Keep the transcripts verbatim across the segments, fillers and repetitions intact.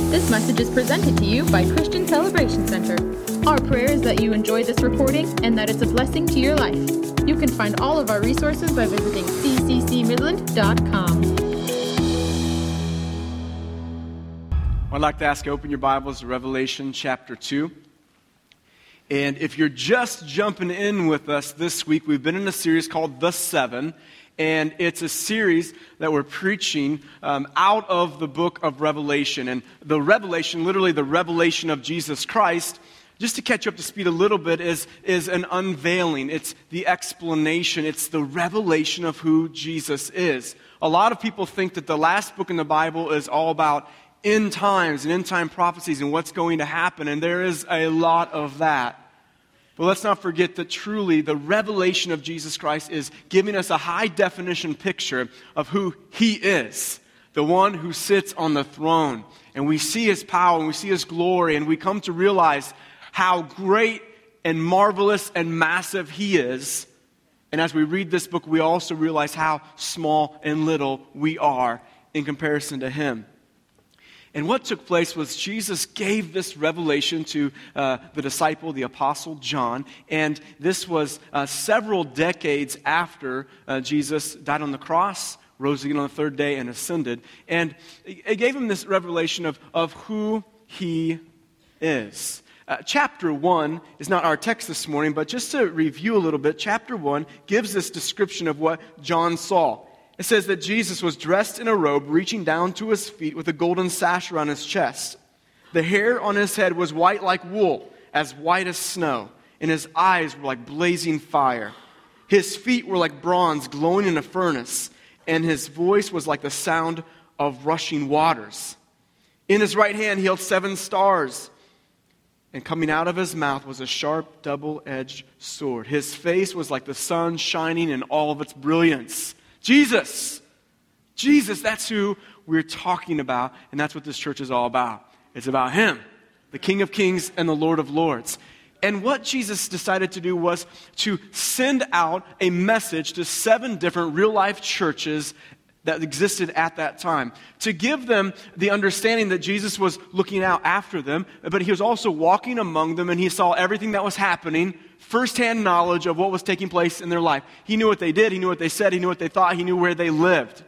This message is presented to you by Christian Celebration Center. Our prayer is that you enjoy this recording and that it's a blessing to your life. You can find all of our resources by visiting c c c midland dot com. I'd like to ask you to open your Bibles to Revelation chapter two. And if you're just jumping in with us this week, we've been in a series called The Seven. And it's a series that we're preaching um, out of the book of Revelation. And the revelation, literally the revelation of Jesus Christ, just to catch you up to speed a little bit, is, is an unveiling. It's the explanation. It's the revelation of who Jesus is. A lot of people think that the last book in the Bible is all about end times and end time prophecies and what's going to happen. And there is a lot of that. But let's not forget that truly the revelation of Jesus Christ is giving us a high definition picture of who He is, the one who sits on the throne. And we see His power and we see His glory and we come to realize how great and marvelous and massive He is. And as we read this book, we also realize how small and little we are in comparison to Him. And what took place was Jesus gave this revelation to uh, the disciple, the apostle John. And this was uh, several decades after uh, Jesus died on the cross, rose again on the third day, and ascended. And it gave him this revelation of, of who He is. Uh, chapter one is not our text this morning, but just to review a little bit, chapter one gives this description of what John saw. It says that Jesus was dressed in a robe reaching down to His feet with a golden sash around His chest. The hair on His head was white like wool, as white as snow, and His eyes were like blazing fire. His feet were like bronze glowing in a furnace, and His voice was like the sound of rushing waters. In His right hand He held seven stars, and coming out of His mouth was a sharp double-edged sword. His face was like the sun shining in all of its brilliance. Jesus, Jesus, that's who we're talking about, and that's what this church is all about. It's about Him, the King of Kings and the Lord of Lords. And what Jesus decided to do was to send out a message to seven different real-life churches that existed at that time, to give them the understanding that Jesus was looking out after them, but He was also walking among them, and He saw everything that was happening, firsthand knowledge of what was taking place in their life. He knew what they did, He knew what they said, He knew what they thought, He knew where they lived.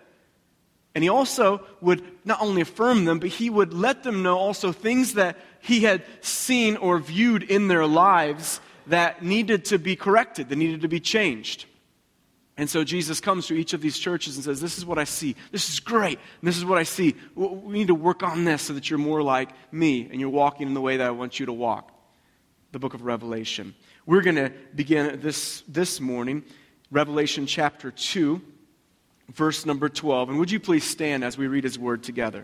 And He also would not only affirm them, but He would let them know also things that He had seen or viewed in their lives that needed to be corrected, that needed to be changed. And so Jesus comes to each of these churches and says, this is what I see. This is great. And this is what I see. We need to work on this so that you're more like me and you're walking in the way that I want you to walk. The book of Revelation. We're going to begin this, this morning, Revelation chapter two, verse number twelve. And would you please stand as we read His word together?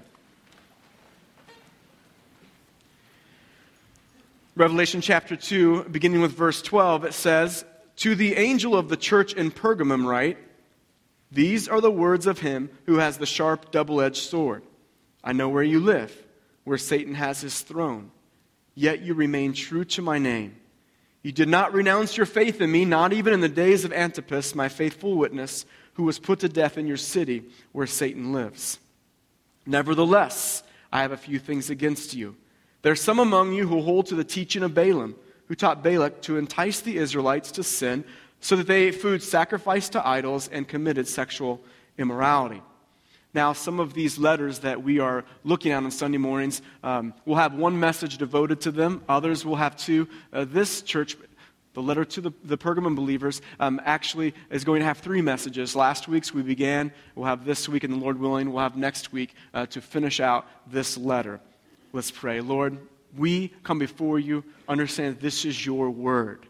Revelation chapter two, beginning with verse twelve, it says, "To the angel of the church in Pergamum write, these are the words of Him who has the sharp double-edged sword. I know where you live, where Satan has his throne. Yet you remain true to my name. You did not renounce your faith in me, not even in the days of Antipas, my faithful witness, who was put to death in your city where Satan lives. Nevertheless, I have a few things against you. There are some among you who hold to the teaching of Balaam, who taught Balak to entice the Israelites to sin so that they ate food sacrificed to idols and committed sexual immorality." Now, some of these letters that we are looking at on Sunday mornings um, will have one message devoted to them. Others will have two. Uh, this church, the letter to the, the Pergamum believers, um, actually is going to have three messages. Last week's we began. We'll have this week, and the Lord willing, we'll have next week uh, to finish out this letter. Let's pray. Lord, we come before you, understand this is your word.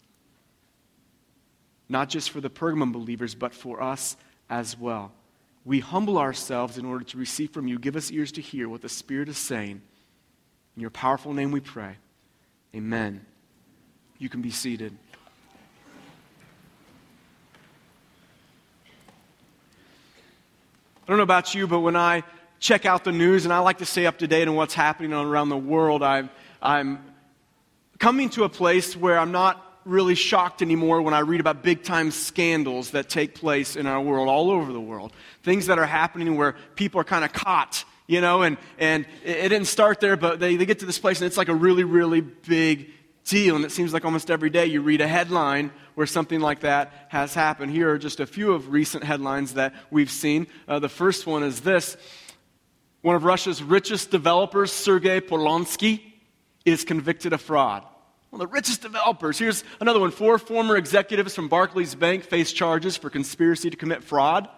Not just for the Pergamum believers, but for us as well. We humble ourselves in order to receive from you. Give us ears to hear what the Spirit is saying. In your powerful name we pray. Amen. You can be seated. I don't know about you, but when I check out the news and I like to stay up to date on what's happening around the world, I'm, I'm coming to a place where I'm not really shocked anymore when I read about big-time scandals that take place in our world, all over the world. Things that are happening where people are kind of caught you know, and, and it, it didn't start there, but they, they get to this place and it's like a really, really big deal. And it seems like almost every day you read a headline where something like that has happened. Here are just a few of recent headlines that we've seen. Uh, the first one is this. One of Russia's richest developers, Sergei Polonsky, is convicted of fraud. One of the richest developers. Here's another one. Four former executives from Barclays Bank face charges for conspiracy to commit fraud.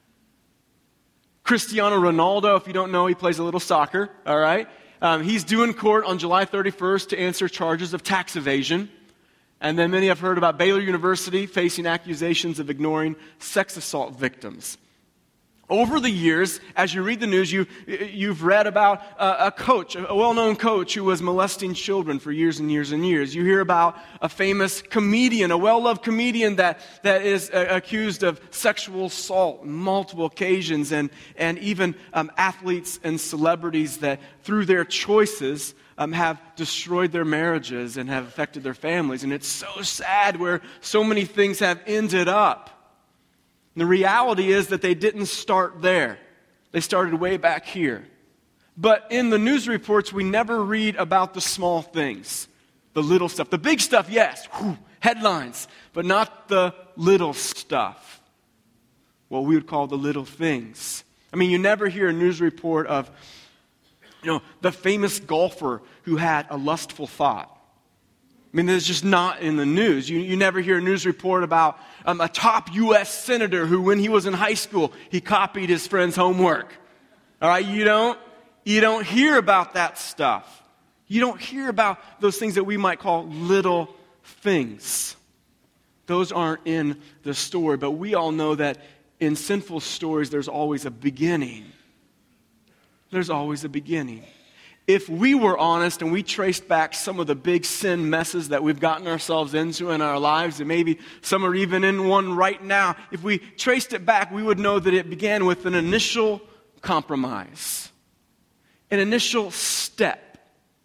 Cristiano Ronaldo, if you don't know, he plays a little soccer, all right? Um, he's due in court on July thirty-first to answer charges of tax evasion. And then many have heard about Baylor University facing accusations of ignoring sex assault victims. Over the years, as you read the news, you, you've read about a, a coach, a well-known coach who was molesting children for years and years and years. You hear about a famous comedian, a well-loved comedian that, that is uh, accused of sexual assault on multiple occasions, and, and even um, athletes and celebrities that, through their choices, um, have destroyed their marriages and have affected their families. And it's so sad where so many things have ended up. The reality is that they didn't start there. They started way back here. But in the news reports, we never read about the small things, the little stuff. The big stuff, yes, whew, headlines, but not the little stuff, what we would call the little things. I mean, you never hear a news report of, you know, the famous golfer who had a lustful thought. I mean, it's just not in the news. You, you never hear a news report about um, a top U S senator who, when he was in high school, he copied his friend's homework. All right, you don't, you don't hear about that stuff. You don't hear about those things that we might call little things. Those aren't in the story, but we all know that in sinful stories, there's always a beginning. There's always a beginning. If we were honest and we traced back some of the big sin messes that we've gotten ourselves into in our lives, and maybe some are even in one right now, if we traced it back, we would know that it began with an initial compromise, an initial step.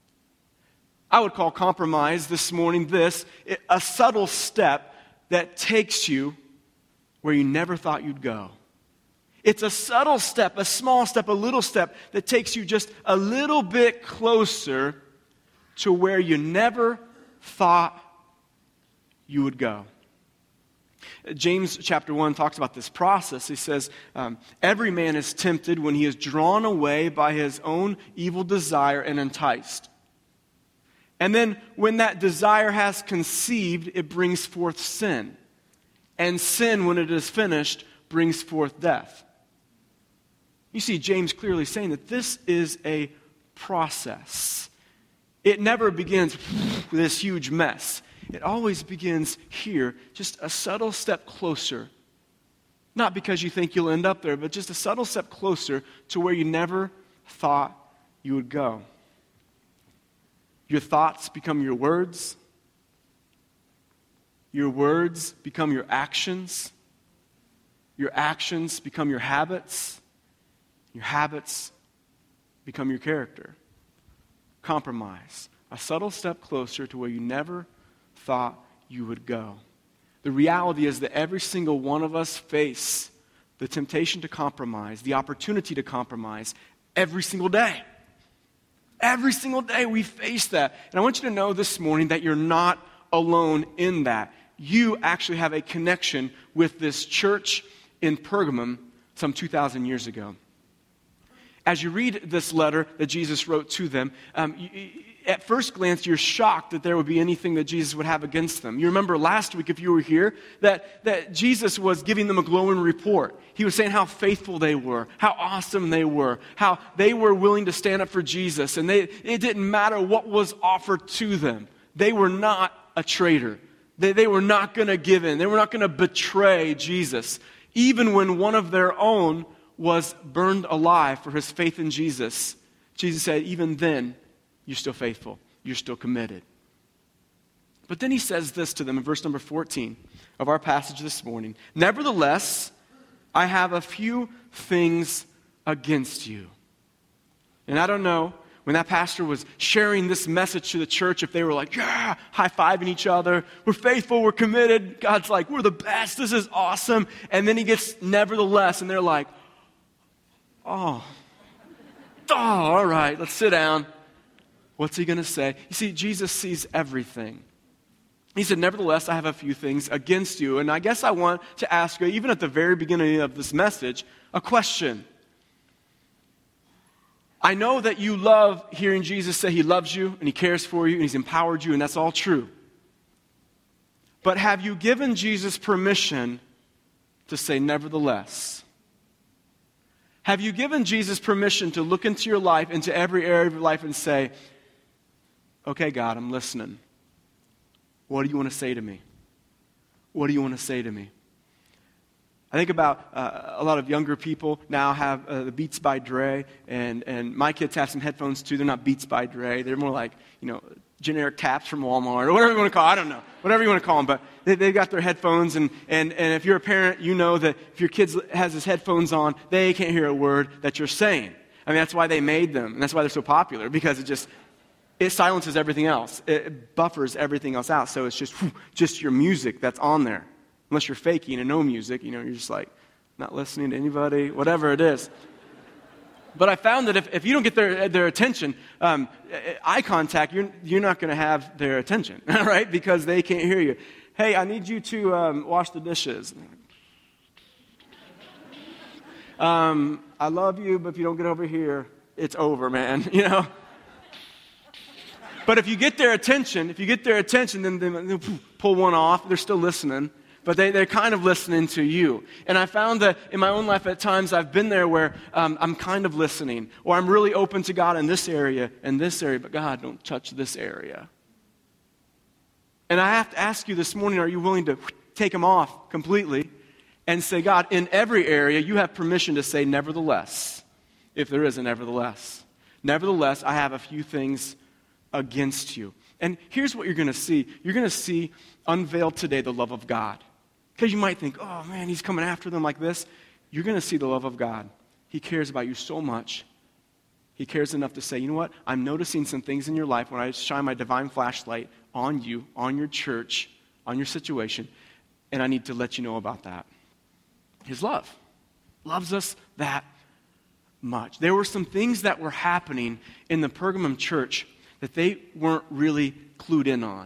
I would call compromise this morning this, a subtle step that takes you where you never thought you'd go. It's a subtle step, a small step, a little step that takes you just a little bit closer to where you never thought you would go. James chapter one talks about this process. He says, um, every man is tempted when he is drawn away by his own evil desire and enticed. And then when that desire has conceived, it brings forth sin. And sin, when it is finished, brings forth death. You see James clearly saying that this is a process. It never begins with this huge mess. It always begins here, just a subtle step closer. Not because you think you'll end up there, but just a subtle step closer to where you never thought you would go. Your thoughts become your words. Your words become your actions. Your actions become your habits. Your habits become your character. Compromise. A subtle step closer to where you never thought you would go. The reality is that every single one of us face the temptation to compromise, the opportunity to compromise every single day. Every single day we face that. And I want you to know this morning that you're not alone in that. You actually have a connection with this church in Pergamum some two thousand years ago. As you read this letter that Jesus wrote to them, um, you, at first glance, you're shocked that there would be anything that Jesus would have against them. You remember last week, if you were here, that, that Jesus was giving them a glowing report. He was saying how faithful they were, how awesome they were, how they were willing to stand up for Jesus, and they, it didn't matter what was offered to them. They were not a traitor. They, they were not going to give in. They were not going to betray Jesus, even when one of their own was burned alive for his faith in Jesus. Jesus said, even then, you're still faithful. You're still committed. But then he says this to them in verse number fourteen of our passage this morning. Nevertheless, I have a few things against you. And I don't know, when that pastor was sharing this message to the church, if they were like, yeah, high-fiving each other, we're faithful, we're committed. God's like, we're the best, this is awesome. And then he gets nevertheless, and they're like, oh, Oh, all right, let's sit down. What's he going to say? You see, Jesus sees everything. He said, nevertheless, I have a few things against you. And I guess I want to ask you, even at the very beginning of this message, a question. I know that you love hearing Jesus say he loves you and he cares for you and he's empowered you, and that's all true. But have you given Jesus permission to say nevertheless? Have you given Jesus permission to look into your life, into every area of your life, and say, okay, God, I'm listening. What do you want to say to me? What do you want to say to me? I think about uh, a lot of younger people now have uh, the Beats by Dre, and, and my kids have some headphones too. They're not Beats by Dre. They're more like, you know, generic taps from Walmart or whatever you want to call it. I don't know. Whatever you want to call them. But they, they've got their headphones, and, and, and if you're a parent, you know that if your kid has his headphones on, they can't hear a word that you're saying. I mean, that's why they made them, and that's why they're so popular, because it just, it silences everything else. It buffers everything else out, so it's just, whew, just your music that's on there. Unless you're faking and no music, you know, you're just like not listening to anybody, whatever it is. But I found that if, if you don't get their their attention, um, eye contact, you're you're not going to have their attention, right? Because they can't hear you. Hey, I need you to um, wash the dishes. Um, I love you, but if you don't get over here, it's over, man. You know. But if you get their attention, if you get their attention, then they pull one off. They're still listening. But they, they're kind of listening to you. And I found that in my own life at times I've been there where um, I'm kind of listening. Or I'm really open to God in this area and this area. But God, don't touch this area. And I have to ask you this morning, are you willing to take them off completely and say, God, in every area you have permission to say nevertheless, if there is a nevertheless. Nevertheless, I have a few things against you. And here's what you're going to see. You're going to see unveiled today the love of God. Because you might think, oh man, he's coming after them like this. You're going to see the love of God. He cares about you so much. He cares enough to say, you know what? I'm noticing some things in your life when I shine my divine flashlight on you, on your church, on your situation, and I need to let you know about that. His love. Loves us that much. There were some things that were happening in the Pergamum church that they weren't really clued in on.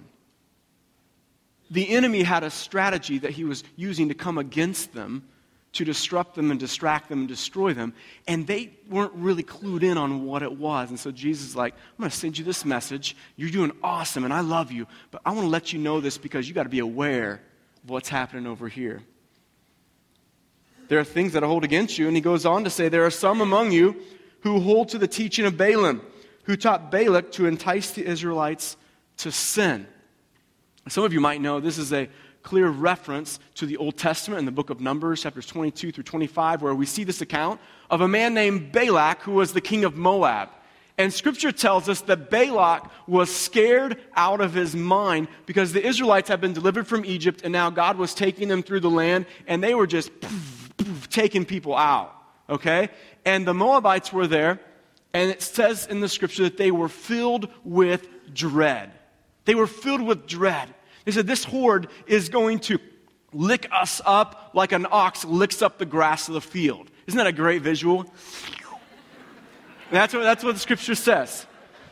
The enemy had a strategy that he was using to come against them, to disrupt them and distract them and destroy them, and they weren't really clued in on what it was. And so Jesus is like, I'm going to send you this message. You're doing awesome, and I love you, but I want to let you know this because you got to be aware of what's happening over here. There are things that I hold against you, and he goes on to say, there are some among you who hold to the teaching of Balaam, who taught Balak to entice the Israelites to sin. Some of you might know this is a clear reference to the Old Testament in the book of Numbers, chapters twenty-two through twenty-five, where we see this account of a man named Balak who was the king of Moab. And Scripture tells us that Balak was scared out of his mind because the Israelites had been delivered from Egypt, and now God was taking them through the land, and they were just poof, poof, taking people out, okay? And the Moabites were there, and it says in the Scripture that they were filled with dread. They were filled with dread. They said, this horde is going to lick us up like an ox licks up the grass of the field. Isn't that a great visual? That's what, that's what the Scripture says.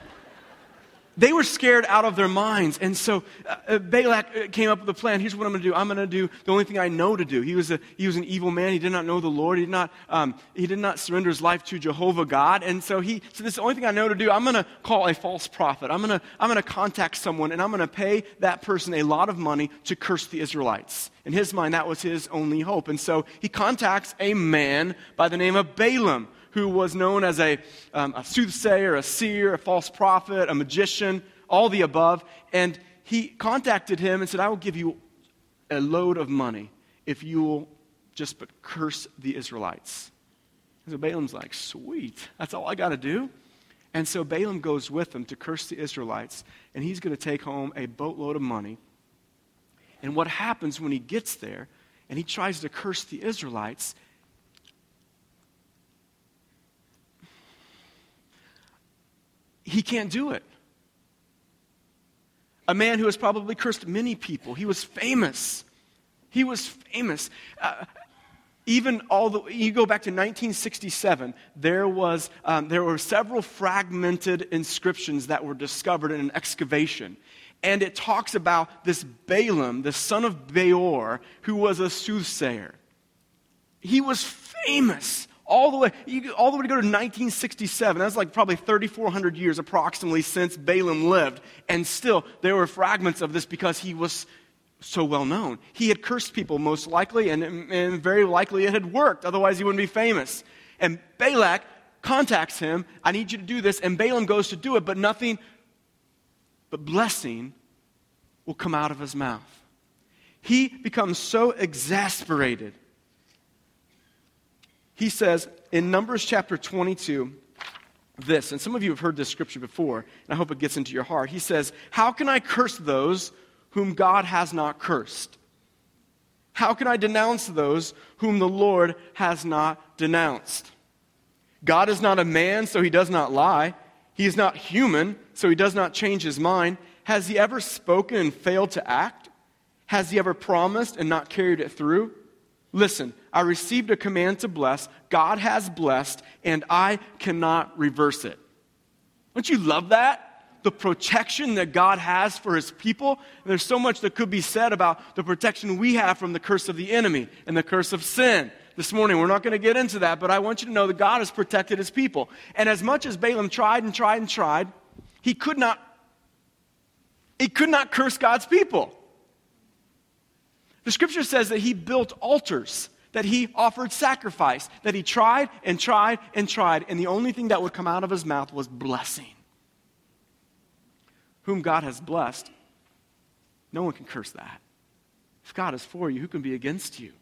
They were scared out of their minds. And so uh, Balak came up with a plan. Here's what I'm going to do. I'm going to do the only thing I know to do. He was a he was an evil man. He did not know the Lord. He did not um, he did not surrender his life to Jehovah God. And so he said, this is the only thing I know to do. I'm going to call a false prophet. I'm going to I'm going to contact someone, and I'm going to pay that person a lot of money to curse the Israelites. In his mind, that was his only hope. And so he contacts a man by the name of Balaam, who was known as a, um, a soothsayer, a seer, a false prophet, a magician, all the above. And he contacted him and said, I will give you a load of money if you will just but curse the Israelites. And so Balaam's like, sweet, that's all I got to do? And so Balaam goes with him to curse the Israelites, and he's going to take home a boatload of money. And what happens when he gets there and he tries to curse the Israelites, he can't do it. A man who has probably cursed many people. He was famous. He was famous. Uh, Even all the, you go back to nineteen sixty-seven, there was um, there were several fragmented inscriptions that were discovered in an excavation. And it talks about this Balaam, the son of Beor, who was a soothsayer. He was famous all the way, you, all the way to go to nineteen sixty-seven. That's like probably thirty-four hundred years approximately since Balaam lived. And still, there were fragments of this because he was so well known. He had cursed people most likely, and, and very likely it had worked. Otherwise, he wouldn't be famous. And Balak contacts him. I need you to do this. And Balaam goes to do it, but nothing but blessing will come out of his mouth. He becomes so exasperated. He says in Numbers chapter twenty-two, this, and some of you have heard this scripture before, and I hope it gets into your heart. He says, "How can I curse those whom God has not cursed? How can I denounce those whom the Lord has not denounced? God is not a man, so he does not lie. He is not human, so he does not change his mind. Has he ever spoken and failed to act? Has he ever promised and not carried it through? Listen, I received a command to bless. God has blessed, and I cannot reverse it." Don't you love that? The protection that God has for his people. There's so much that could be said about the protection we have from the curse of the enemy and the curse of sin. This morning, we're not going to get into that, but I want you to know that God has protected his people. And as much as Balaam tried and tried and tried, he could not, he could not curse God's people. The scripture says that he built altars, that he offered sacrifice, that he tried and tried and tried, and the only thing that would come out of his mouth was blessing. Whom God has blessed, no one can curse that. If God is for you, who can be against you?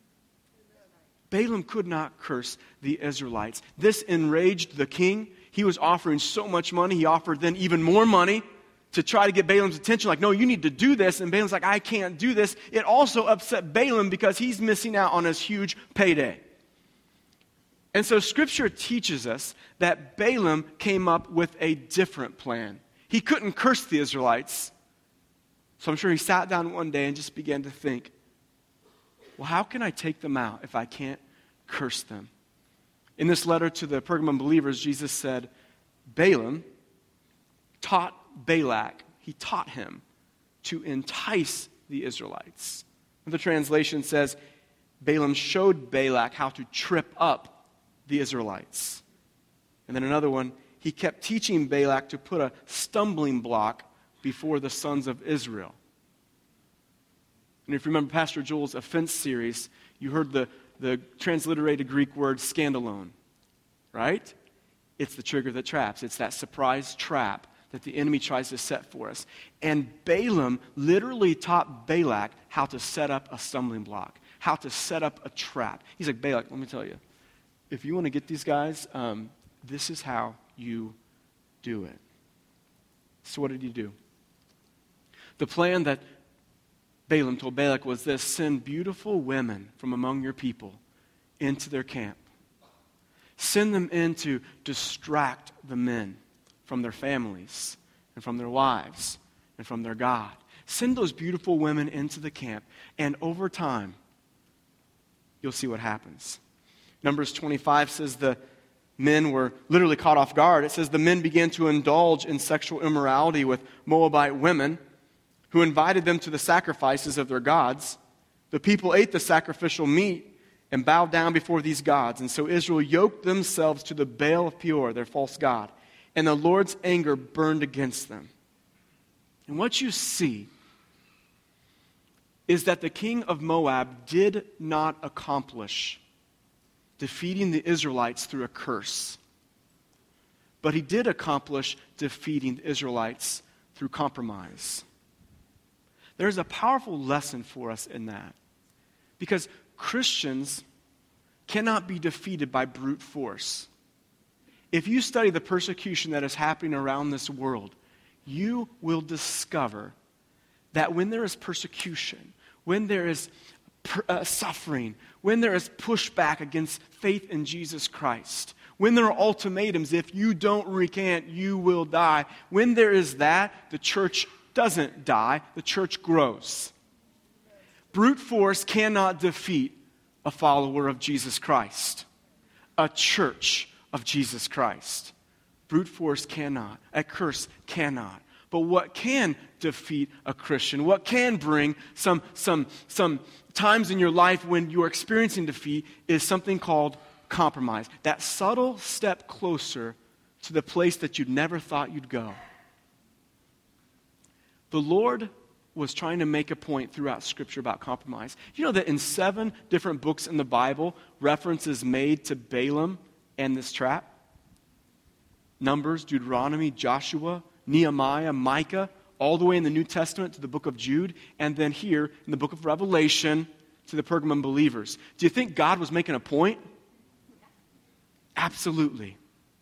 Balaam could not curse the Israelites. This enraged the king. He was offering so much money. He offered then even more money to try to get Balaam's attention. Like, no, you need to do this. And Balaam's like, I can't do this. It also upset Balaam because he's missing out on his huge payday. And so Scripture teaches us that Balaam came up with a different plan. He couldn't curse the Israelites. So I'm sure he sat down one day and just began to think, well, how can I take them out if I can't curse them? In this letter to the Pergamum believers, Jesus said, Balaam taught Balak, he taught him to entice the Israelites. The translation says, Balaam showed Balak how to trip up the Israelites. And then another one, he kept teaching Balak to put a stumbling block before the sons of Israel. And if you remember Pastor Joel's offense series, you heard the, the transliterated Greek word scandalone, right? It's the trigger that traps. It's that surprise trap that the enemy tries to set for us. And Balaam literally taught Balak how to set up a stumbling block, how to set up a trap. He's like, Balak, let me tell you, if you want to get these guys, um, this is how you do it. So what did he do? The plan that Balaam told Balak was this: send beautiful women from among your people into their camp. Send them in to distract the men from their families and from their wives and from their God. Send those beautiful women into the camp, and over time, you'll see what happens. Numbers twenty-five says the men were literally caught off guard. It says the men began to indulge in sexual immorality with Moabite women, who invited them to the sacrifices of their gods. The people ate the sacrificial meat and bowed down before these gods. And so Israel yoked themselves to the Baal of Peor, their false god. And the Lord's anger burned against them. And what you see is that the king of Moab did not accomplish defeating the Israelites through a curse. But he did accomplish defeating the Israelites through compromise. There's a powerful lesson for us in that. Because Christians cannot be defeated by brute force. If you study the persecution that is happening around this world, you will discover that when there is persecution, when there is per, uh, suffering, when there is pushback against faith in Jesus Christ, when there are ultimatums, if you don't recant, you will die. When there is that, the church doesn't die, the church grows. Brute force cannot defeat a follower of Jesus Christ, a church of Jesus Christ. Brute force cannot. A curse cannot. But what can defeat a Christian, what can bring some, some, some times in your life when you are experiencing defeat is something called compromise. That subtle step closer to the place that you'd never thought you'd go. The Lord was trying to make a point throughout Scripture about compromise. You know that in seven different books in the Bible, reference is made to Balaam and this trap? Numbers, Deuteronomy, Joshua, Nehemiah, Micah, all the way in the New Testament to the book of Jude, and then here in the book of Revelation to the Pergamum believers. Do you think God was making a point? Absolutely.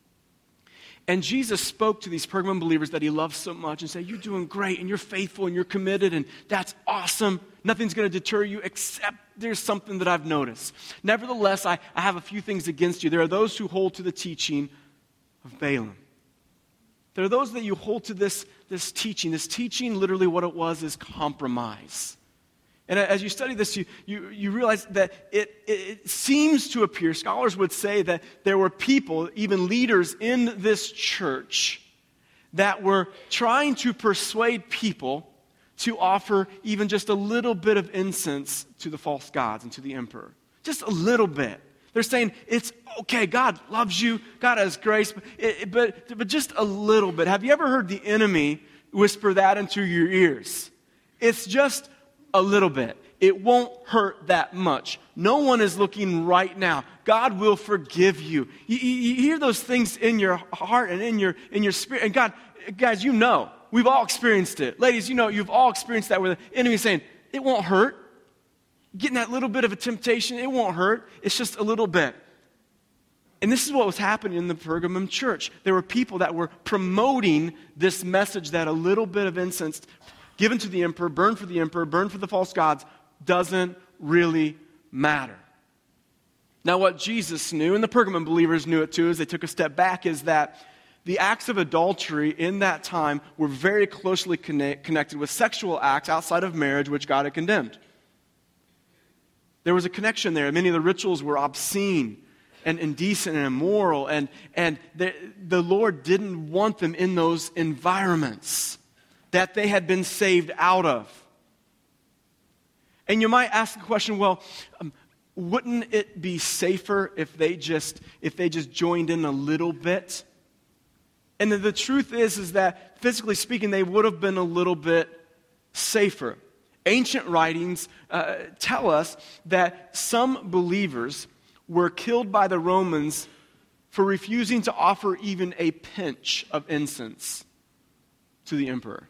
And Jesus spoke to these Pergamum believers that he loves so much and said, you're doing great and you're faithful and you're committed and that's awesome. Nothing's going to deter you except there's something that I've noticed. Nevertheless, I, I have a few things against you. There are those who hold to the teaching of Balaam. There are those that you hold to this, this teaching. This teaching, literally what it was, is compromise. And as you study this, you, you, you realize that it, it seems to appear, scholars would say that there were people, even leaders in this church, that were trying to persuade people to offer even just a little bit of incense to the false gods and to the emperor. Just a little bit. They're saying, it's okay, God loves you, God has grace, but, it, but, but just a little bit. Have you ever heard the enemy whisper that into your ears? It's just a little bit. It won't hurt that much. No one is looking right now. God will forgive you. You, you, you hear those things in your heart and in your in your spirit. And God, guys, you know, we've all experienced it. Ladies, you know, you've all experienced that where the enemy is saying, it won't hurt. Getting that little bit of a temptation, it won't hurt. It's just a little bit. And this is what was happening in the Pergamum church. There were people that were promoting this message that a little bit of incense given to the emperor, burned for the emperor, burned for the false gods, doesn't really matter. Now what Jesus knew, and the Pergamum believers knew it too as they took a step back, is that the acts of adultery in that time were very closely connect, connected with sexual acts outside of marriage, which God had condemned. There was a connection there. Many of the rituals were obscene and indecent and immoral, and, and the, the Lord didn't want them in those environments that they had been saved out of. And you might ask the question, well, um, wouldn't it be safer if they just if they just joined in a little bit? And the, the truth is, is that physically speaking, they would have been a little bit safer. Ancient writings uh, tell us that some believers were killed by the Romans for refusing to offer even a pinch of incense to the emperor.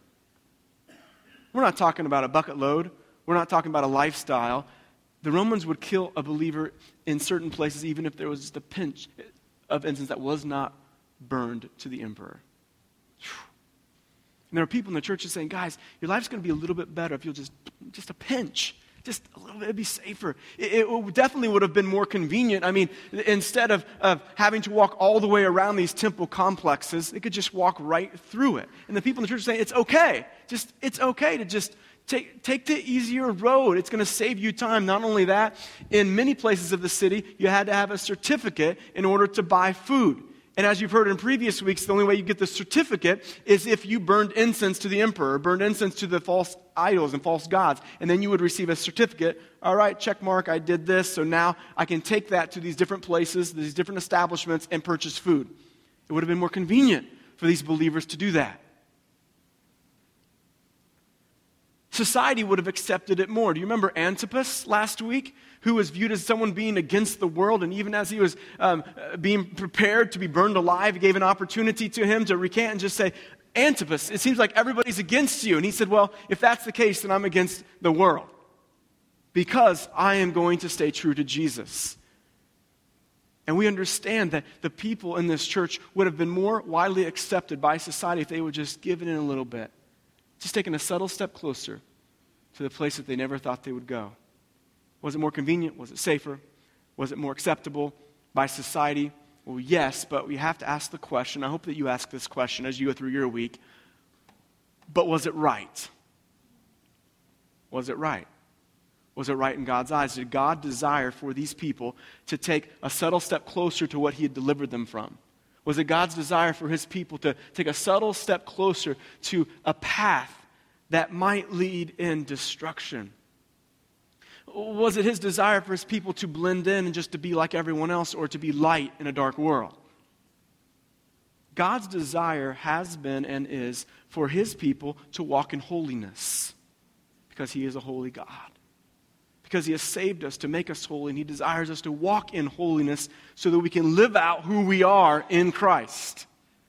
We're not talking about a bucket load. We're not talking about a lifestyle. The Romans would kill a believer in certain places even if there was just a pinch of incense that was not burned to the emperor. And there are people in the church that are saying, guys, your life's going to be a little bit better if you'll just, just a pinch. Just a little bit, it'd be safer. It, it definitely would have been more convenient. I mean, instead of, of having to walk all the way around these temple complexes, they could just walk right through it. And the people in the church are saying, it's okay. Just, it's okay to just take, take the easier road. It's going to save you time. Not only that, in many places of the city, you had to have a certificate in order to buy food. And as you've heard in previous weeks, the only way you get the certificate is if you burned incense to the emperor, burned incense to the false idols and false gods. And then you would receive a certificate. All right, check mark, I did this, so now I can take that to these different places, these different establishments, and purchase food. It would have been more convenient for these believers to do that. Society would have accepted it more. Do you remember Antipas last week, who was viewed as someone being against the world, and even as he was um, being prepared to be burned alive, he gave an opportunity to him to recant and just say, Antipas, it seems like everybody's against you. And he said, well, if that's the case, then I'm against the world, because I am going to stay true to Jesus. And we understand that the people in this church would have been more widely accepted by society if they would just give it in a little bit. Just taking a subtle step closer to the place that they never thought they would go. Was it more convenient? Was it safer? Was it more acceptable by society? Well, yes, but we have to ask the question. I hope that you ask this question as you go through your week. But was it right? Was it right? Was it right in God's eyes? Did God desire for these people to take a subtle step closer to what he had delivered them from? Was it God's desire for his people to take a subtle step closer to a path that might lead in destruction? Was it his desire for his people to blend in and just to be like everyone else, or to be light in a dark world? God's desire has been and is for his people to walk in holiness, because he is a holy God. Because he has saved us to make us holy, and he desires us to walk in holiness so that we can live out who we are in Christ.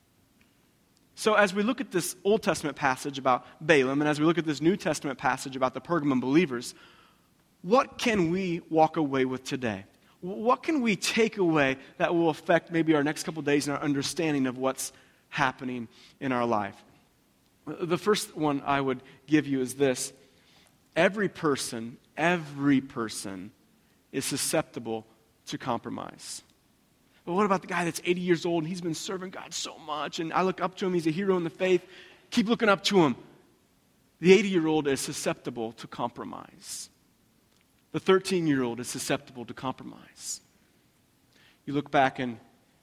So as we look at this Old Testament passage about Balaam, and as we look at this New Testament passage about the Pergamum believers, what can we walk away with today? What can we take away that will affect maybe our next couple days in our understanding of what's happening in our life? The first one I would give you is this. Every person, every person is susceptible to compromise. But what about the guy that's eighty years old and he's been serving God so much, and I look up to him, he's a hero in the faith. Keep looking up to him. The eighty-year-old is susceptible to compromise. The thirteen-year-old is susceptible to compromise. You look back in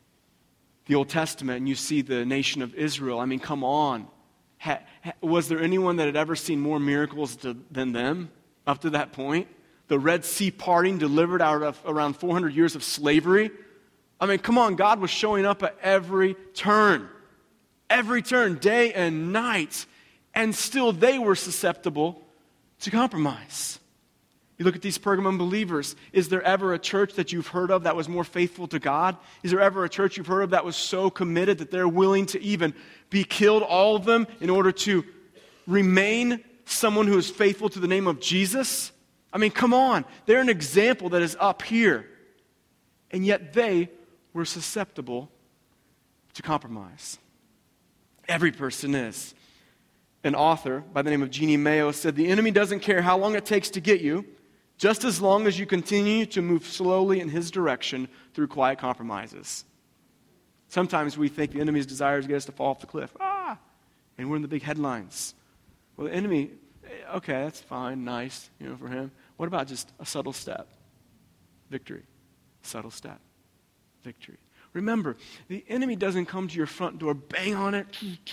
the Old Testament and you see the nation of Israel. I mean, come on. Ha, ha, was there anyone that had ever seen more miracles to, than them up to that point? The Red Sea parting delivered out of around four hundred years of slavery. I mean, come on, God was showing up at every turn. Every turn, day and night. And still they were susceptible to compromise. You look at these Pergamum believers. Is there ever a church that you've heard of that was more faithful to God? Is there ever a church you've heard of that was so committed that they're willing to even be killed, all of them, in order to remain someone who is faithful to the name of Jesus? I mean, come on. They're an example that is up here. And yet they were susceptible to compromise. Every person is. An author by the name of Jeannie Mayo said, "The enemy doesn't care how long it takes to get you, just as long as you continue to move slowly in his direction through quiet compromises." Sometimes we think the enemy's desire is to get us to fall off the cliff. Ah! And we're in the big headlines. Well, the enemy, okay, that's fine, nice, you know, for him. What about just a subtle step? Victory. Subtle step. Victory. Remember, the enemy doesn't come to your front door, bang on it,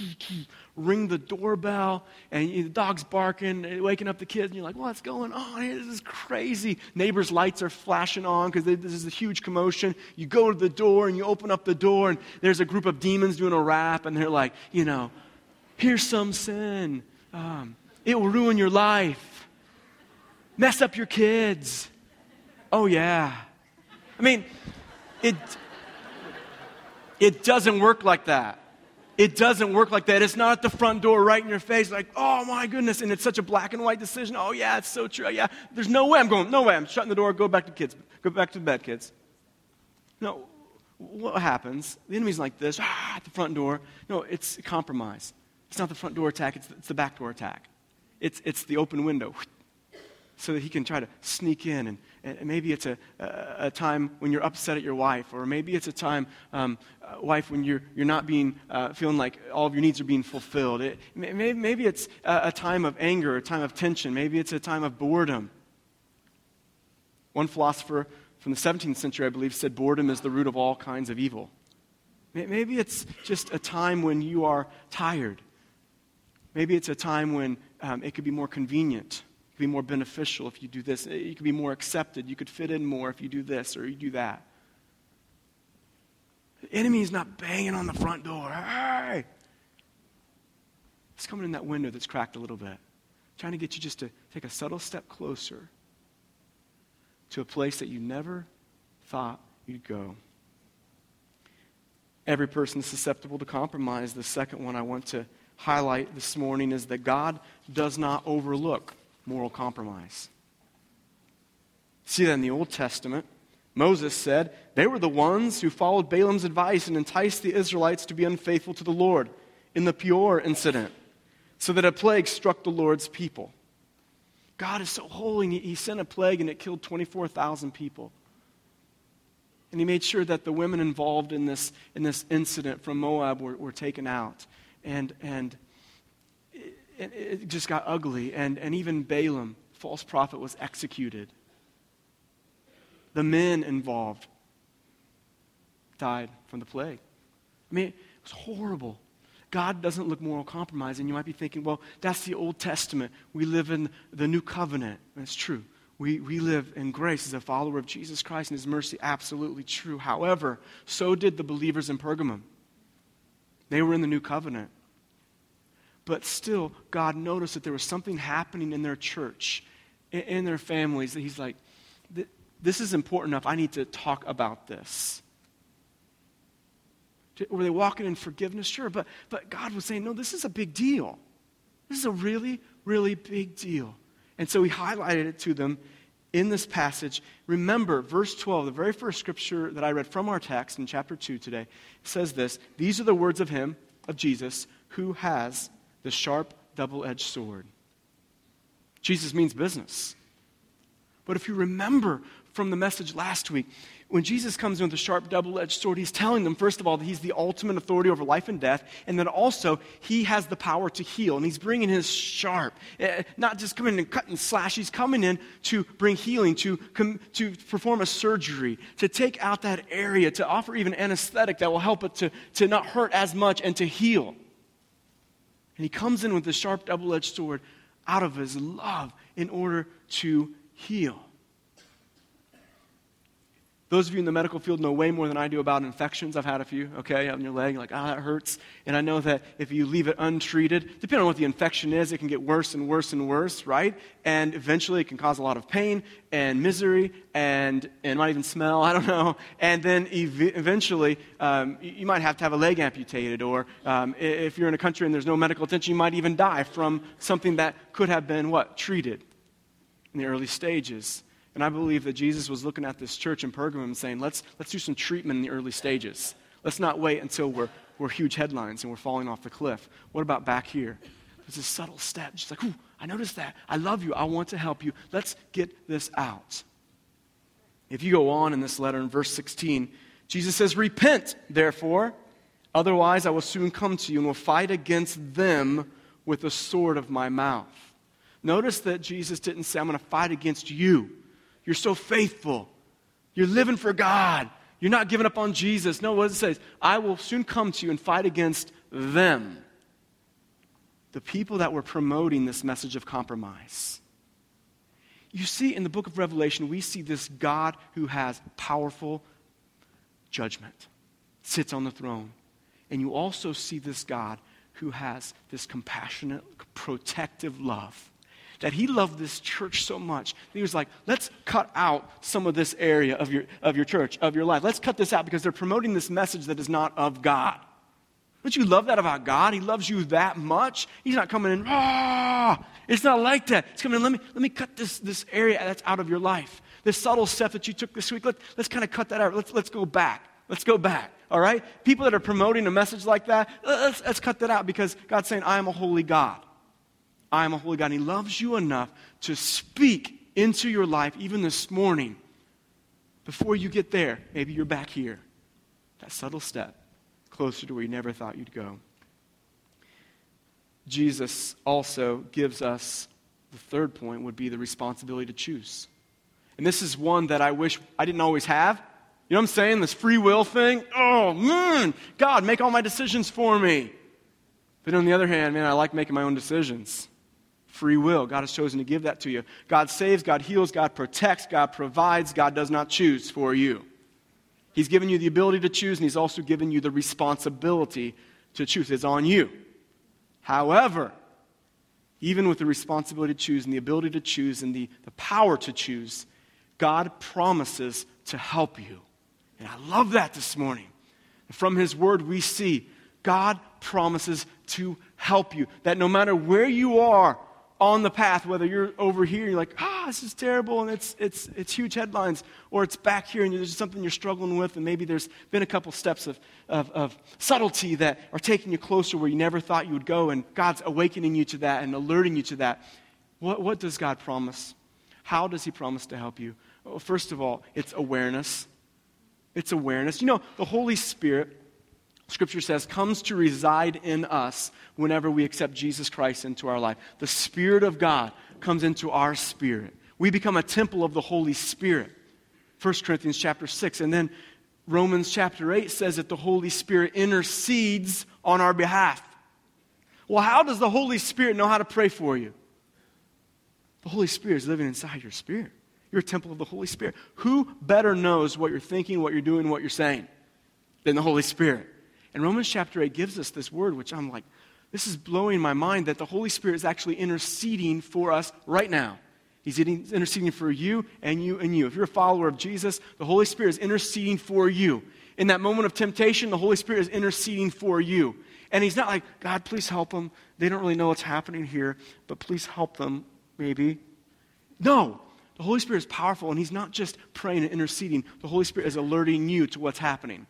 ring the doorbell, and the dog's barking, waking up the kids, and you're like, what's going on here? This is crazy. Neighbors' lights are flashing on because this is a huge commotion. You go to the door, and you open up the door, and there's a group of demons doing a rap, and they're like, you know, here's some sin. Um, it will ruin your life. Mess up your kids. Oh, yeah. I mean, it... It doesn't work like that. It doesn't work like that. It's not at the front door right in your face like, oh my goodness, and it's such a black and white decision. Oh yeah, it's so true. Yeah, there's no way I'm going, no way. I'm shutting the door, go back to kids. Go back to bed, kids. No, what happens? The enemy's like this, ah, at the front door. No, it's compromise. It's not the front door attack, it's, it's the back door attack. It's, it's the open window. So that he can try to sneak in, and, and maybe it's a, a, a time when you're upset at your wife, or maybe it's a time, um, uh, wife, when you're you're not being uh, feeling like all of your needs are being fulfilled. It, maybe, maybe it's a, a time of anger, a time of tension. Maybe it's a time of boredom. One philosopher from the seventeenth century, I believe, said boredom is the root of all kinds of evil. Maybe it's just a time when you are tired. Maybe it's a time when um, it could be more convenient. It could be more beneficial if you do this. You could be more accepted. You could fit in more if you do this or you do that. The enemy is not banging on the front door. Hey! He's coming in that window that's cracked a little bit, trying to get you just to take a subtle step closer to a place that you never thought you'd go. Every person is susceptible to compromise. The second one I want to highlight this morning is that God does not overlook moral compromise. See that in the Old Testament. Moses said they were the ones who followed Balaam's advice and enticed the Israelites to be unfaithful to the Lord in the Peor incident, so that a plague struck the Lord's people. God is so holy, and he sent a plague and it killed twenty-four thousand people. And he made sure that the women involved in this, in this incident from Moab were, were taken out. And, and it, it just got ugly. And, and even Balaam false prophet was executed. The men involved died from the plague. I mean, it was horrible. God doesn't look moral compromise, and you might be thinking, well, that's the Old Testament. We live in the New Covenant. That's true. We, we live in grace as a follower of Jesus Christ and His mercy. Absolutely true. However, so did the believers in Pergamum. They were in the New Covenant. But still, God noticed that there was something happening in their church, in, in their families, that He's like, this is important enough. I need to talk about this. Were they walking in forgiveness? Sure, but, but God was saying, no, this is a big deal. This is a really, really big deal. And so He highlighted it to them in this passage. Remember, verse twelve, the very first scripture that I read from our text in chapter two today, says this: these are the words of Him, of Jesus, who has the sharp, double-edged sword. Jesus means business. But if you remember from the message last week, when Jesus comes in with a sharp, double-edged sword, He's telling them, first of all, that He's the ultimate authority over life and death, and then also He has the power to heal. And He's bringing His sharp, uh, not just coming in and cut and slash. He's coming in to bring healing, to, com- to perform a surgery, to take out that area, to offer even anesthetic that will help it to, to not hurt as much and to heal. And He comes in with this sharp, double-edged sword out of His love in order to heal. Those of you in the medical field know way more than I do about infections. I've had a few, okay, on your leg, like, oh, that hurts. And I know that if you leave it untreated, depending on what the infection is, it can get worse and worse and worse, right? And eventually it can cause a lot of pain and misery and, and might even smell, I don't know. And then ev- eventually um, you, you might have to have a leg amputated, or um, if you're in a country and there's no medical attention, you might even die from something that could have been, what, treated in the early stages. And I believe that Jesus was looking at this church in Pergamum and saying, let's, let's do some treatment in the early stages. Let's not wait until we're, we're huge headlines and we're falling off the cliff. What about back here? There's a subtle step. Just like, ooh, I noticed that. I love you. I want to help you. Let's get this out. If you go on in this letter in verse sixteen, Jesus says, repent, therefore, otherwise I will soon come to you and will fight against them with the sword of my mouth. Notice that Jesus didn't say, I'm going to fight against you. You're so faithful. You're living for God. You're not giving up on Jesus. No, what does it say? I will soon come to you and fight against them. The people that were promoting this message of compromise. You see, in the book of Revelation, we see this God who has powerful judgment, sits on the throne. And you also see this God who has this compassionate, protective love. That He loved this church so much that He was like, let's cut out some of this area of your, of your church, of your life. Let's cut this out because they're promoting this message that is not of God. Don't you love that about God? He loves you that much. He's not coming in, ah, it's not like that. He's coming in, let me, let me cut this, this area that's out of your life. This subtle step that you took this week, let, let's kind of cut that out. Let's, let's go back. Let's go back, all right? People that are promoting a message like that, let's, let's cut that out because God's saying, I am a holy God. I am a holy God. And He loves you enough to speak into your life even this morning. Before you get there, maybe you're back here. That subtle step closer to where you never thought you'd go. Jesus also gives us, the third point would be the responsibility to choose. And this is one that I wish I didn't always have. You know what I'm saying? This free will thing. Oh, man, God, make all my decisions for me. But on the other hand, man, I like making my own decisions. Free will. God has chosen to give that to you. God saves, God heals, God protects, God provides. God does not choose for you. He's given you the ability to choose, and He's also given you the responsibility to choose. It's on you. However, even with the responsibility to choose and the ability to choose and the, the power to choose, God promises to help you. And I love that this morning. From His Word we see God promises to help you. That no matter where you are on the path, whether you're over here, you're like, ah, this is terrible, and it's it's it's huge headlines, or it's back here, and there's something you're struggling with, and maybe there's been a couple steps of, of, of subtlety that are taking you closer where you never thought you would go, and God's awakening you to that and alerting you to that. What, what does God promise? How does He promise to help you? Well, first of all, it's awareness. It's awareness. You know, the Holy Spirit Scripture says, comes to reside in us whenever we accept Jesus Christ into our life. The Spirit of God comes into our spirit. We become a temple of the Holy Spirit. First Corinthians chapter six. And then Romans chapter eight says that the Holy Spirit intercedes on our behalf. Well, how does the Holy Spirit know how to pray for you? The Holy Spirit is living inside your spirit. You're a temple of the Holy Spirit. Who better knows what you're thinking, what you're doing, what you're saying than the Holy Spirit? And Romans chapter eight gives us this word, which I'm like, this is blowing my mind, that the Holy Spirit is actually interceding for us right now. He's interceding for you and you and you. If you're a follower of Jesus, the Holy Spirit is interceding for you. In that moment of temptation, the Holy Spirit is interceding for you. And he's not like, God, please help them. They don't really know what's happening here, but please help them, maybe. No, the Holy Spirit is powerful, and he's not just praying and interceding. The Holy Spirit is alerting you to what's happening.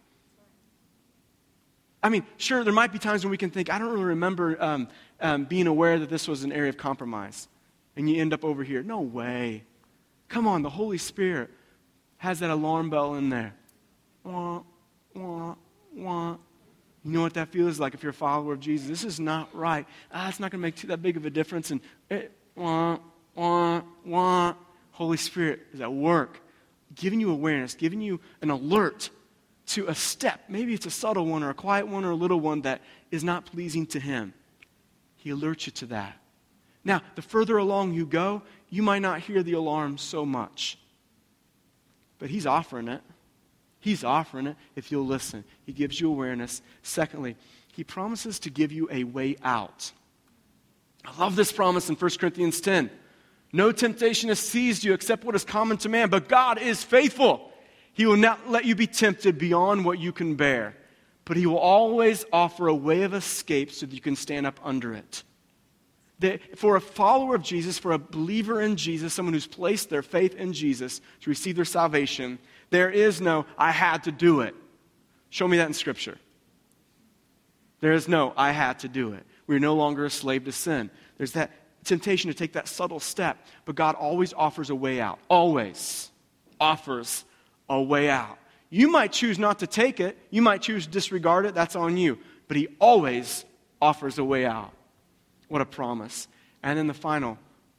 I mean, sure, there might be times when we can think, I don't really remember um, um, being aware that this was an area of compromise. And you end up over here. No way. Come on, the Holy Spirit has that alarm bell in there. Wah, wah, wah. You know what that feels like if you're a follower of Jesus? This is not right. Ah, it's not going to make too, that big of a difference. And it, wah, wah, wah. Holy Spirit is at work, giving you awareness, giving you an alert to a step. Maybe it's a subtle one or a quiet one or a little one that is not pleasing to him. He alerts you to that. Now, the further along you go, you might not hear the alarm so much. But he's offering it. He's offering it if you'll listen. He gives you awareness. Secondly, he promises to give you a way out. I love this promise in First Corinthians ten. No temptation has seized you except what is common to man, but God is faithful. He will not let you be tempted beyond what you can bear, but he will always offer a way of escape so that you can stand up under it. That for a follower of Jesus, for a believer in Jesus, someone who's placed their faith in Jesus to receive their salvation, there is no, I had to do it. Show me that in Scripture. There is no, I had to do it. We're no longer a slave to sin. There's that temptation to take that subtle step, but God always offers a way out. Always offers a way out. You might choose not to take it. You might choose to disregard it. That's on you. But he always offers a way out. What a promise. And then the final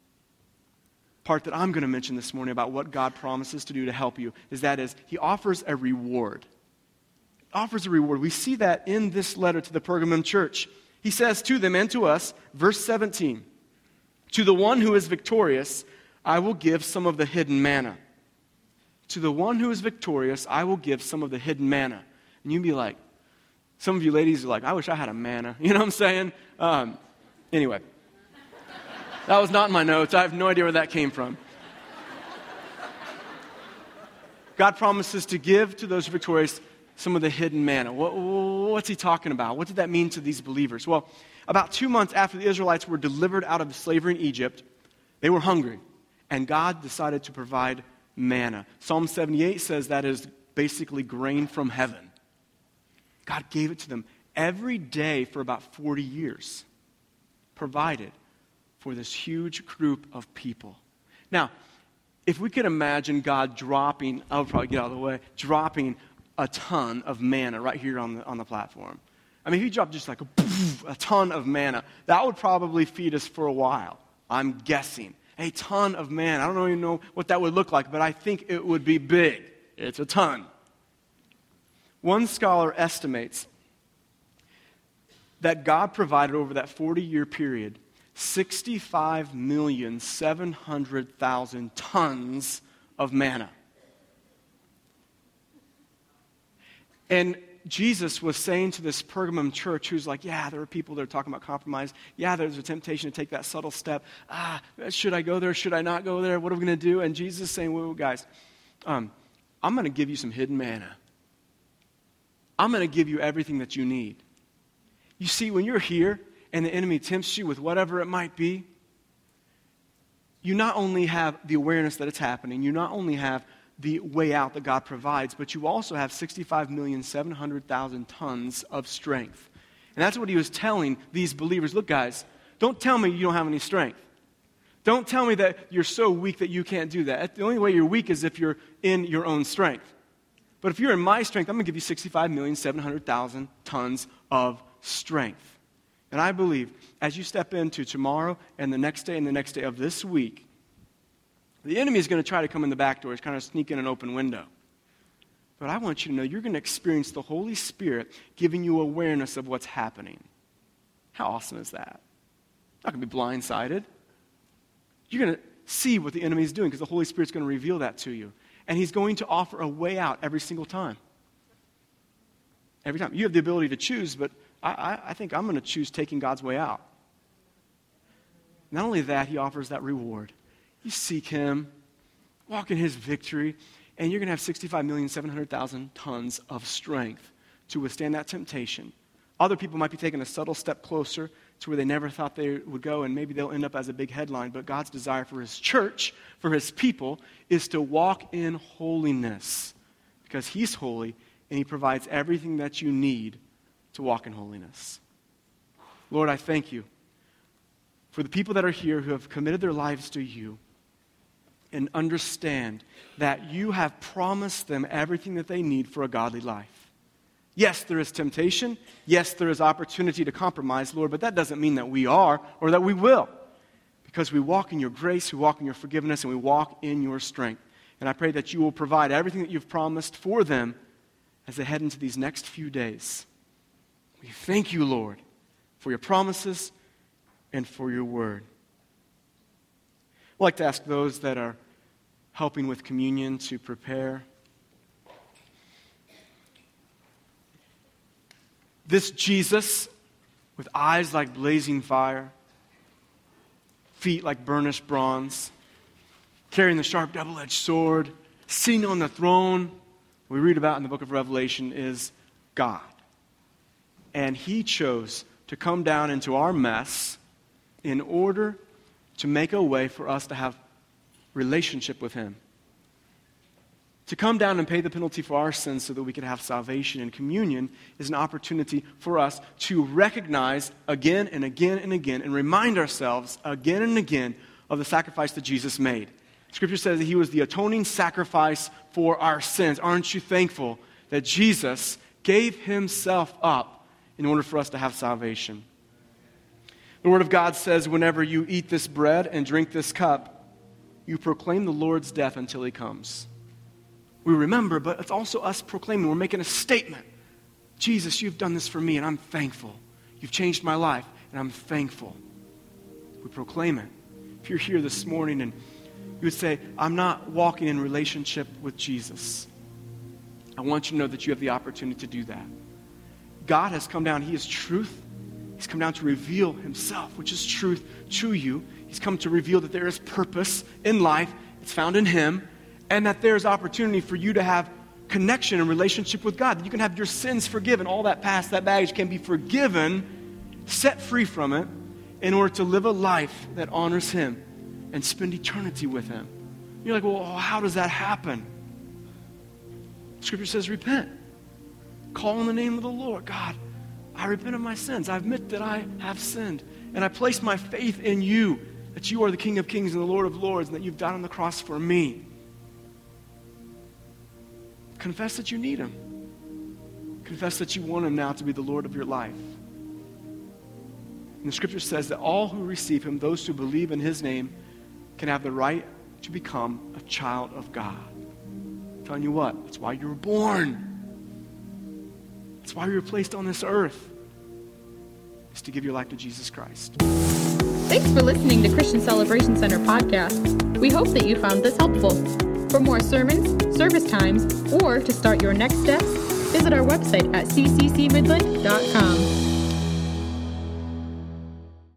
part that I'm going to mention this morning about what God promises to do to help you is that is, he offers a reward. He offers a reward. We see that in this letter to the Pergamum church. He says to them and to us, verse seventeen, to the one who is victorious, I will give some of the hidden manna. To the one who is victorious, I will give some of the hidden manna. And you'd be like, some of you ladies are like, I wish I had a manna. You know what I'm saying? Um, Anyway, that was not in my notes. I have no idea where that came from. God promises to give to those victorious some of the hidden manna. What, what's he talking about? What did that mean to these believers? Well, about two months after the Israelites were delivered out of slavery in Egypt, they were hungry, and God decided to provide manna. Psalm seventy-eight says that is basically grain from heaven. God gave it to them every day for about forty years. Provided for this huge group of people. Now, if we could imagine God dropping, I would probably get out of the way, dropping a ton of manna right here on the on the platform. I mean, if he dropped just like a, a ton of manna, that would probably feed us for a while. I'm guessing. A ton of manna. I don't even know what that would look like, but I think it would be big. It's a ton. One scholar estimates that God provided over that forty-year period sixty-five million seven hundred thousand tons of manna. And Jesus was saying to this Pergamum church who's like, yeah, there are people that are talking about compromise. Yeah, there's a temptation to take that subtle step. Ah, should I go there? Should I not go there? What are we going to do? And Jesus is saying, whoa, guys, um, I'm going to give you some hidden manna. I'm going to give you everything that you need. You see, when you're here and the enemy tempts you with whatever it might be, you not only have the awareness that it's happening, you not only have the way out that God provides, but you also have sixty-five million seven hundred thousand tons of strength. And that's what he was telling these believers. Look, guys, don't tell me you don't have any strength. Don't tell me that you're so weak that you can't do that. The only way you're weak is if you're in your own strength. But if you're in my strength, I'm going to give you sixty-five million seven hundred thousand tons of strength. And I believe as you step into tomorrow and the next day and the next day of this week, the enemy is going to try to come in the back door. He's kind of sneak in an open window. But I want you to know you're going to experience the Holy Spirit giving you awareness of what's happening. How awesome is that? You're not going to be blindsided. You're going to see what the enemy is doing because the Holy Spirit's going to reveal that to you. And he's going to offer a way out every single time. Every time. You have the ability to choose, but I, I, I think I'm going to choose taking God's way out. Not only that, he offers that reward. You seek him, walk in his victory, and you're going to have sixty-five million seven hundred thousand tons of strength to withstand that temptation. Other people might be taking a subtle step closer to where they never thought they would go, and maybe they'll end up as a big headline. But God's desire for his church, for his people, is to walk in holiness because he's holy, and he provides everything that you need to walk in holiness. Lord, I thank you for the people that are here who have committed their lives to you and understand that you have promised them everything that they need for a godly life. Yes, there is temptation. Yes, there is opportunity to compromise, Lord, but that doesn't mean that we are or that we will. Because we walk in your grace, we walk in your forgiveness, and we walk in your strength. And I pray that you will provide everything that you've promised for them as they head into these next few days. We thank you, Lord, for your promises and for your word. I'd like to ask those that are helping with communion to prepare. This Jesus, with eyes like blazing fire, feet like burnished bronze, carrying the sharp double-edged sword, sitting on the throne, we read about in the book of Revelation, is God. And he chose to come down into our mess in order to make a way for us to have relationship with him. To come down and pay the penalty for our sins so that we could have salvation. And communion is an opportunity for us to recognize again and again and again and remind ourselves again and again of the sacrifice that Jesus made. Scripture says that he was the atoning sacrifice for our sins. Aren't you thankful that Jesus gave himself up in order for us to have salvation? The Word of God says whenever you eat this bread and drink this cup, you proclaim the Lord's death until he comes. We remember, but it's also us proclaiming. We're making a statement. Jesus, you've done this for me, and I'm thankful. You've changed my life, and I'm thankful. We proclaim it. If you're here this morning and you would say, I'm not walking in relationship with Jesus, I want you to know that you have the opportunity to do that. God has come down. He is truth. He's come down to reveal himself, which is truth, to you. He's come to reveal that there is purpose in life. It's found in him. And that there's opportunity for you to have connection and relationship with God. That you can have your sins forgiven. All that past, that baggage can be forgiven, set free from it, in order to live a life that honors him and spend eternity with him. You're like, well, how does that happen? Scripture says repent. Call on the name of the Lord. God, I repent of my sins. I admit that I have sinned. And I place my faith in you, that you are the King of Kings and the Lord of Lords, and that you've died on the cross for me. Confess that you need him. Confess that you want him now to be the Lord of your life. And the scripture says that all who receive him, those who believe in his name, can have the right to become a child of God. I'm telling you what, that's why you were born. That's why you were placed on this earth, is to give your life to Jesus Christ. Thanks for listening to Christian Celebration Center podcast. We hope that you found this helpful. For more sermons, service times, or to start your next steps, visit our website at c c c midland dot com.